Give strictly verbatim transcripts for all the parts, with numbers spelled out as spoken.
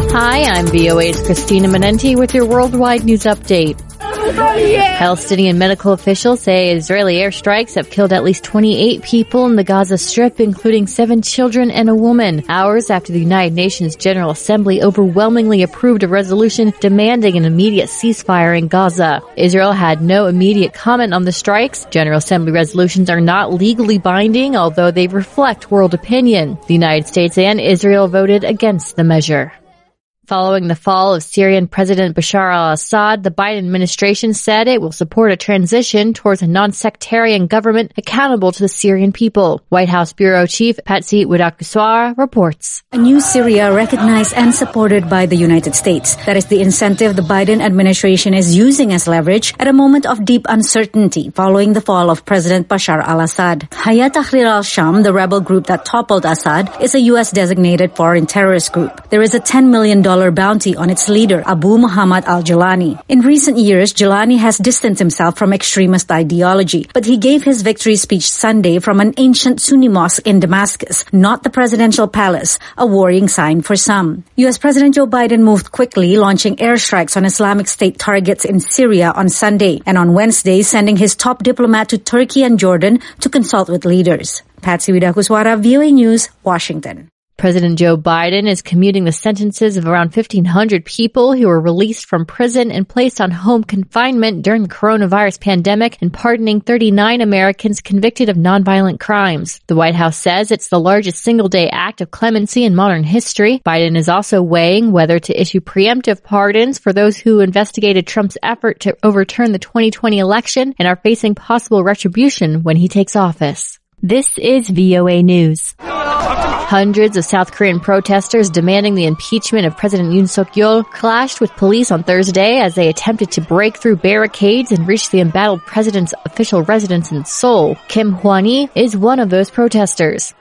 Hi, I'm V O A's Christina Menenti with your worldwide news update. Palestinian medical officials say Israeli airstrikes have killed at least twenty-eight people in the Gaza Strip, including seven children and a woman, hours after the United Nations General Assembly overwhelmingly approved a resolution demanding an immediate ceasefire in Gaza. Israel had no immediate comment on the strikes. General Assembly resolutions are not legally binding, although they reflect world opinion. The United States and Israel voted against the measure. Following the fall of Syrian President Bashar al-Assad, the Biden administration said it will support a transition towards a non-sectarian government accountable to the Syrian people. White House Bureau Chief Patsy Widakuswara reports. A new Syria recognized and supported by the United States. That is the incentive the Biden administration is using as leverage at a moment of deep uncertainty following the fall of President Bashar al-Assad. Hayat Tahrir al-Sham, the rebel group that toppled Assad, is a U S designated foreign terrorist group. There is a ten million dollars bounty on its leader, Abu Muhammad al-Jilani. In recent years, Jilani has distanced himself from extremist ideology, but he gave his victory speech Sunday from an ancient Sunni mosque in Damascus, not the presidential palace, a worrying sign for some. U S President Joe Biden moved quickly, launching airstrikes on Islamic State targets in Syria on Sunday, and on Wednesday sending his top diplomat to Turkey and Jordan to consult with leaders. Patsy Widakuswara, V O A News, Washington. President Joe Biden is commuting the sentences of around fifteen hundred people who were released from prison and placed on home confinement during the coronavirus pandemic and pardoning thirty-nine Americans convicted of nonviolent crimes. The White House says it's the largest single-day act of clemency in modern history. Biden is also weighing whether to issue preemptive pardons for those who investigated Trump's effort to overturn the twenty twenty election and are facing possible retribution when he takes office. This is V O A News. Hundreds of South Korean protesters demanding the impeachment of President Yoon Suk-yeol clashed with police on Thursday as they attempted to break through barricades and reach the embattled president's official residence in Seoul. Kim Hwan-hee is one of those protesters.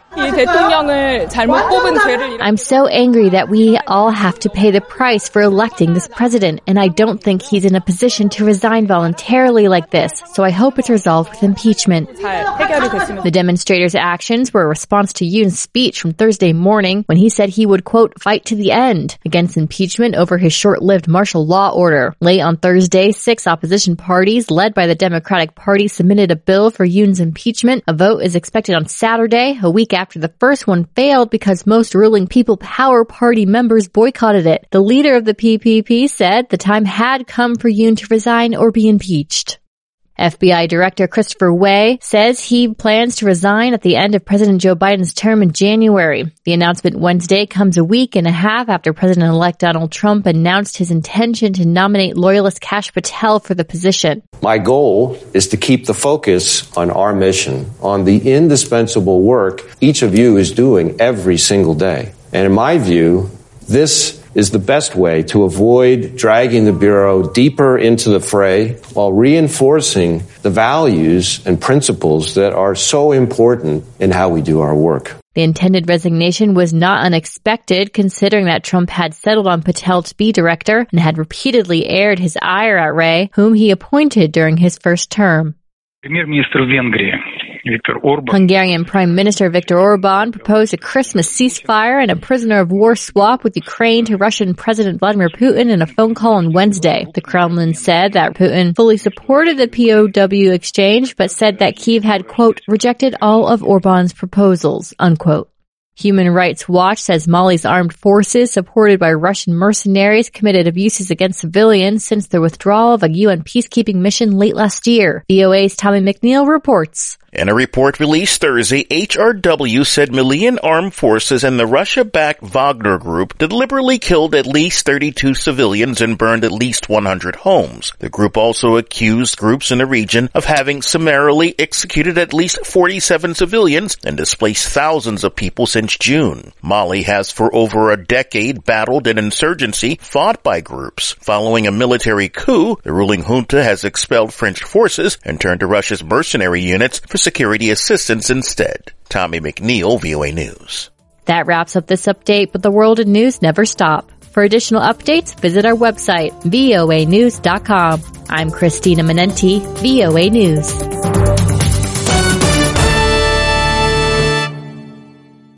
I'm so angry that we all have to pay the price for electing this president, and I don't think he's in a position to resign voluntarily like this, so I hope it's resolved with impeachment. The demonstrators' actions were a response to Yoon's speech from Thursday morning when he said he would, quote, fight to the end against impeachment over his short-lived martial law order. Late on Thursday, six opposition parties, led by the Democratic Party, submitted a bill for Yoon's impeachment. A vote is expected on Saturday, a week after the first one failed because most ruling People Power Party members boycotted it. The leader of the P P P said the time had come for Yoon to resign or be impeached. F B I Director Christopher Wray says he plans to resign at the end of President Joe Biden's term in January. The announcement Wednesday comes a week and a half after President-elect Donald Trump announced his intention to nominate loyalist Kash Patel for the position. My goal is to keep the focus on our mission, on the indispensable work each of you is doing every single day. And in my view, this is the best way to avoid dragging the Bureau deeper into the fray while reinforcing the values and principles that are so important in how we do our work. The intended resignation was not unexpected, considering that Trump had settled on Patel to be director and had repeatedly aired his ire at Wray, whom he appointed during his first term. Hungarian Prime Minister Viktor Orban proposed a Christmas ceasefire and a prisoner of war swap with Ukraine to Russian President Vladimir Putin in a phone call on Wednesday. The Kremlin said that Putin fully supported the P O W exchange, but said that Kyiv had, quote, rejected all of Orban's proposals, unquote. Human Rights Watch says Mali's armed forces, supported by Russian mercenaries, committed abuses against civilians since the withdrawal of a U N peacekeeping mission late last year. V O A's Tommy McNeil reports. In a report released Thursday, H R W said Malian armed forces and the Russia-backed Wagner Group deliberately killed at least thirty-two civilians and burned at least one hundred homes. The group also accused groups in the region of having summarily executed at least forty-seven civilians and displaced thousands of people since June. Mali has for over a decade battled an insurgency fought by groups. Following a military coup, the ruling junta has expelled French forces and turned to Russia's mercenary units for security assistance instead. Tommy McNeil, V O A News. That wraps up this update, but the world of news never stop. For additional updates, visit our website, V O A news dot com. I'm Christina Menenti, V O A News.